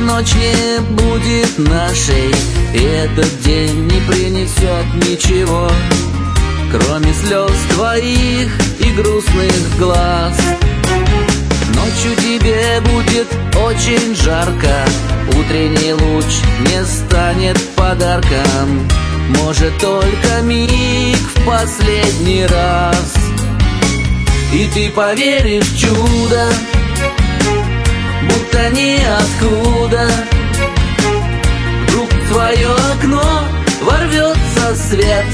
ночь не будет нашей, и этот день не принесет ничего, кроме слез твоих и грустных глаз. Ночью тебе будет очень жарко, утренний луч не станет подарком, может только миг в последний раз. И ты поверишь в чудо, будто ниоткуда вдруг в твое окно ворвется свет.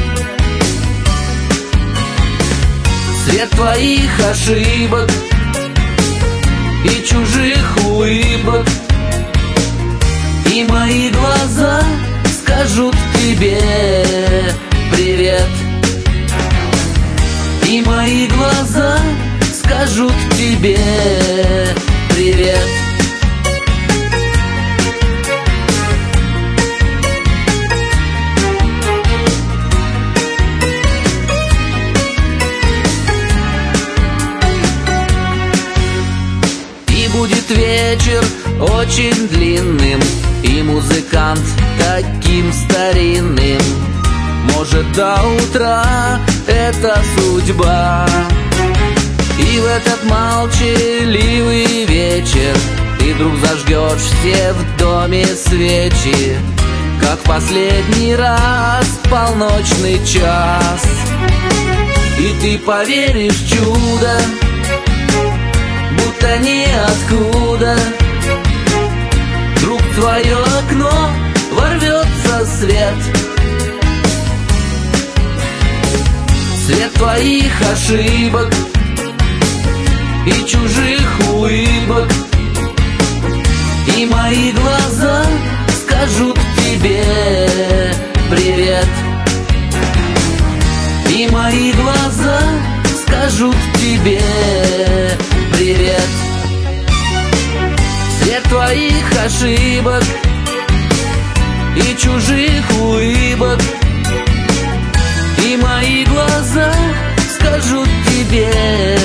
Свет твоих ошибок и чужих улыбок, и мои глаза скажут тебе привет. И мои глаза скажут тебе привет. И будет вечер очень длинным, и музыкант таким старинным. Может, до утра это судьба. И в этот молчаливый вечер ты вдруг зажгешь все в доме свечи, как в последний раз в полночный час. И ты поверишь в чудо, будто ниоткуда вдруг в твое окно ворвется свет. Свет твоих ошибок и чужих улыбок, и мои глаза скажут тебе привет. И мои глаза скажут тебе привет. Свет твоих ошибок и чужих улыбок, и мои глаза скажут тебе